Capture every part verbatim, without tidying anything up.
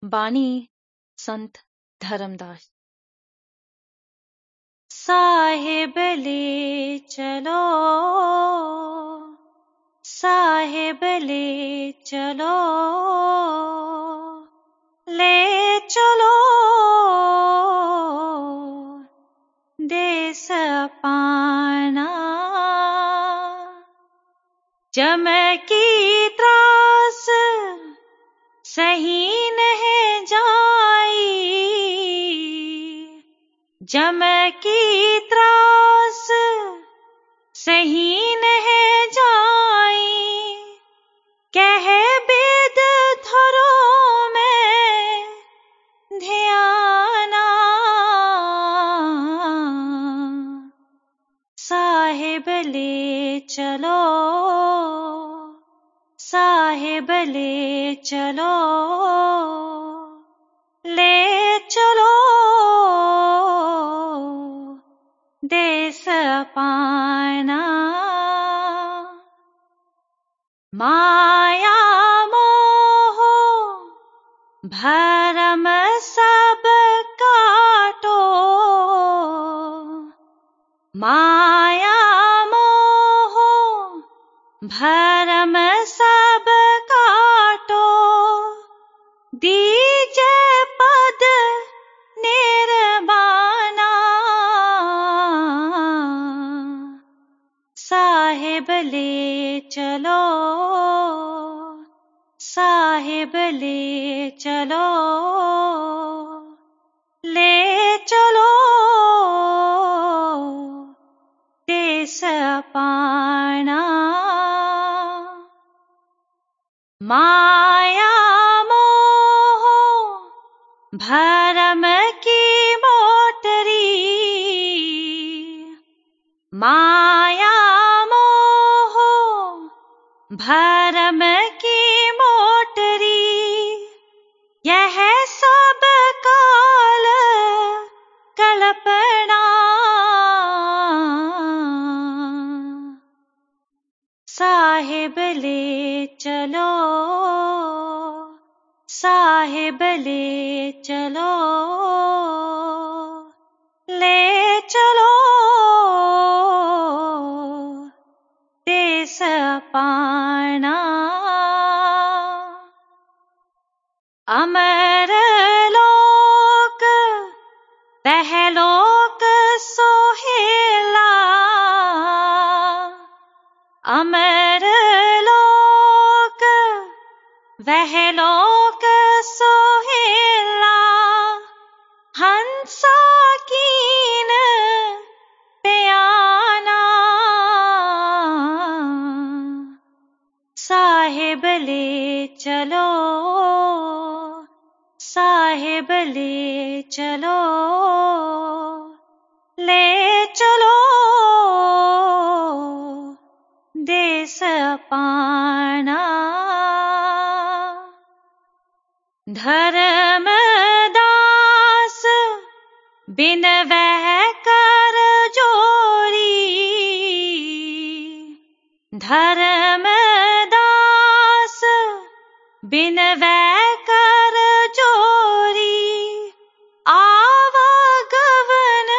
बानी संत धर्मदास। साहिब ले चलो, साहिब ले चलो, ले चलो देश पाना। जम की त्रास सही नहीं जाई, जम की त्रास सही नहीं जाई। कह बेद धरो में ध्याना, साहिब ले चलो, साहिब ले चलो, ले चलो देश पाना। माया मोह भरम सब काटो, माया मोह भरम सब काटो। दीजे पद निर्वाणा, साहिब ले चलो, साहिब ले चलो, ले चलो देश पाना। माया मोह भरम की मोटरी, माया मोह भरम की मोटरी। यह सब काल कल्पना, साहिब ले चलो, साहिब ले चलो, ले चलो देश पाना। अमर लोक वह लोक सोहेला, अमर लोक वह लोक सोहेला। हंसा कीन प्याना, साहिब ले चलो, साहिब ले चलो, ले चलो देश पाना। धर्मदास बिन वह कर जोरी, धर्मदास बिन वह कर जोरी। आवागवन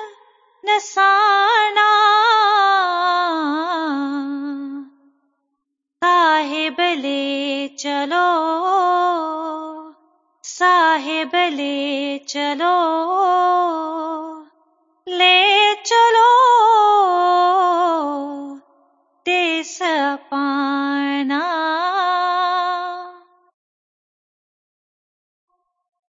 नसाना, साहिब ले चलो, साहिब ले चलो,